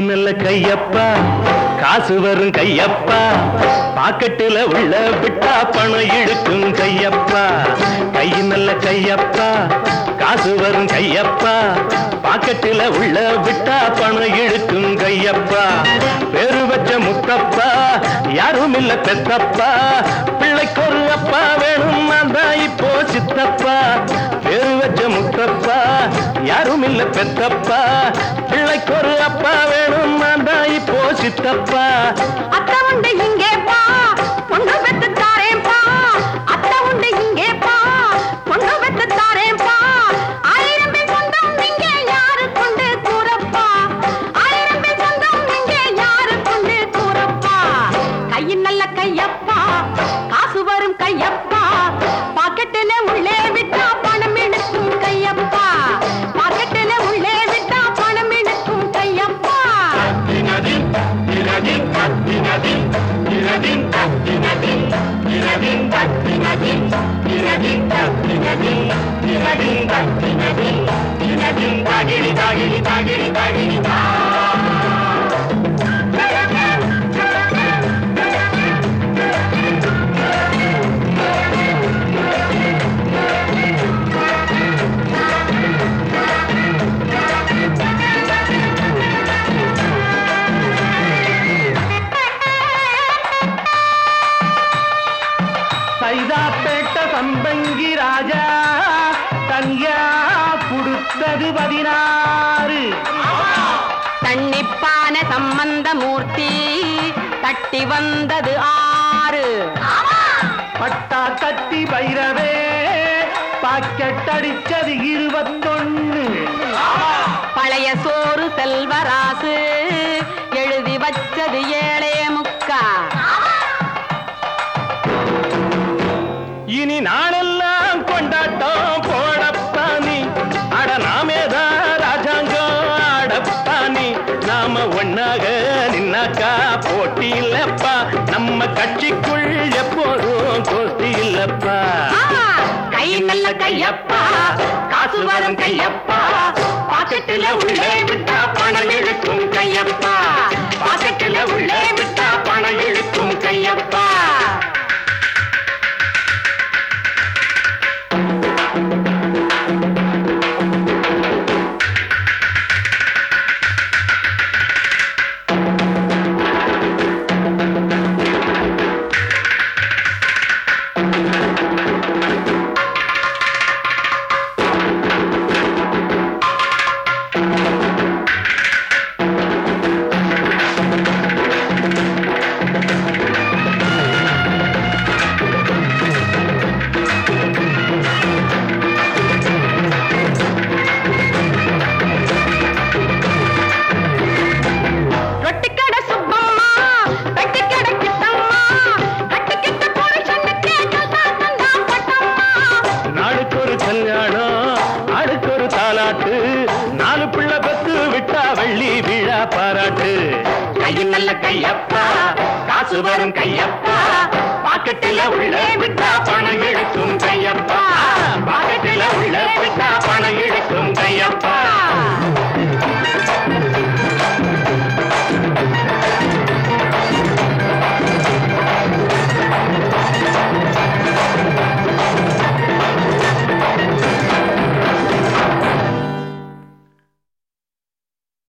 நல்ல கையப்பா காசு வரும் கையப்பா பாக்கெட்டுல உள்ள விட்டா பணம் இழுக்கும் கையப்பா கை நல்ல கையப்பா காசு வரும் கையப்பா பாக்கெட்டுல உள்ள விட்டா பணம் இழுக்கும் கையப்பா பேரு வச்ச முத்தப்பா யாரும் இல்ல பெத்தப்பா பிள்ளைக்கு ஒரு அப்பா வேணும் நான் தான் இப்போ சித்தப்பா பேரு வச்ச முத்தப்பா யாரும் இல்ல பெத்தப்பா பிள்ளைக்கு ஒரு அப்பா வேணும் நான் தான் இப்போ சித்தப்பா அத்தை உண்டு இங்கேப்பா பொண்ணு பெத்து தாரேப்பா அத்தை உண்டு இங்கேப்பா பொண்ணு பெத்து தாரேப்பா 1000 பேர் சொந்தம் நீங்க யாரு கொண்டு கூறப்பா 1000 பேர் சொந்தம் நீங்க யாரு கொண்டு கூறப்பா கையின் நல்ல கையப்பா காசு வரும் கையப்பா பாக்கெட்டில உள்ளே விட்டா பணம் எடுக்கும் கையப்பா பாக்கெட்டில உள்ளே விட்டா பணம் எடுக்கும் கையப்பா சைதாப்பேட்ட சம்பங்கி ராஜா தனியா கொடுத்தது 16 தன்னிப்பான சம்பந்த மூர்த்தி தட்டி வந்தது 6 பட்டா கட்டி பைரவே பாக்கெட் அடிச்சது 21 பழைய சோறு செல்வராசு எழுதி வச்சது 7.75 இனி நாளெல்லாம் கொண்டாட்டம் போடப்பானி அட நாமேதான் ராஜாங்கம் ஆடப்பானி நாம ஒன்னாக நின்னாக்கா போட்டி இல்லப்பா நம்ம கட்சிக்குள் எப்போதும் கோஷ்டி இல்லப்பா கை நல்ல கையப்பா காசு வரும் கையப்பா பாக்கெட்டில உள்ளே விட்டா பணம் இழுக்கும் கையப்பா பாக்கெட்டில உள்ளே விட்டா பணம் இழுக்கும் கையப்பா நாலு பிள்ளை பத்து விட்டா வெள்ளி விழா பாராட்டு கையில் நல்ல கையப்பா காசு வரும் கையப்பா பாக்கெட்டில உள்ளே விட்டா பணம் இழுக்கும் கையப்பா